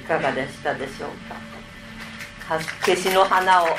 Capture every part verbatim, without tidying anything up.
かがでしたでしょうか。ケシの花を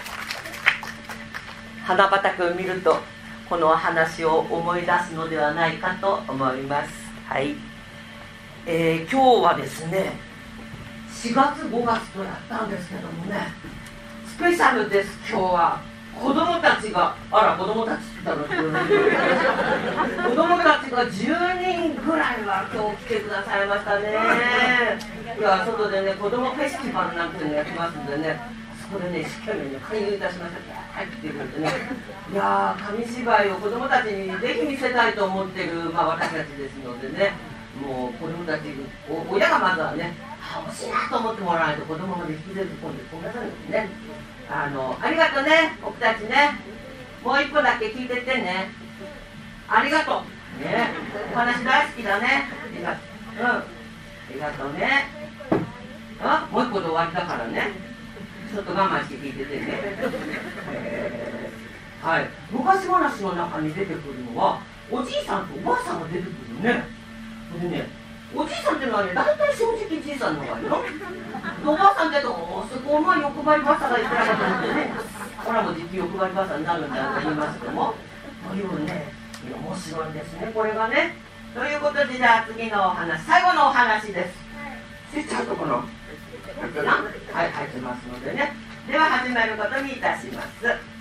花畑を見るとこの話を思い出すのではないかと思います。はい、えー、今日はですねしがつごがつとやったんですけどもね、スペシャルです。今日は子供たちがあら子供たちって言ったの子供たちがじゅうにんぐらいは今日来てくださいましたね。いや外でね子供フェスティバルなんていうのやってますんでね、そこでね一生懸命ね勧誘いたしました。入ってくるとね、いやー紙芝居を子供たちにぜひ見せたいと思っている、まあ、私たちですのでね、もう子供たちお親がまずはねあ欲しいなと思ってもらわないと子供まで引きずり込んでごめんなさいね。あのありがとうね僕たちね、もう一個だけ聞いてってね、ありがとうね、お話大好きだね、ありがとう、うん、ありがとうね、あもう一個で終わりだからね、ちょっと我慢して聞いててね、えー、はい、昔話の中に出てくるのはおじいさんとおばあさんが出てくるのね。でねおじいさんっていうのはね、大体正直じいさんの方がいいの。おばあさんってどうすごいまあ欲張りばさがいくらかと思ってね、ほらもうじき欲張りばさになるんだと言いますけども、というね、面白いですね、これがね。ということで、じゃあ次のお話、最後のお話です。スイッチ入ったかな？入ってな？はい、入ってますのでね。では始めることにいたします。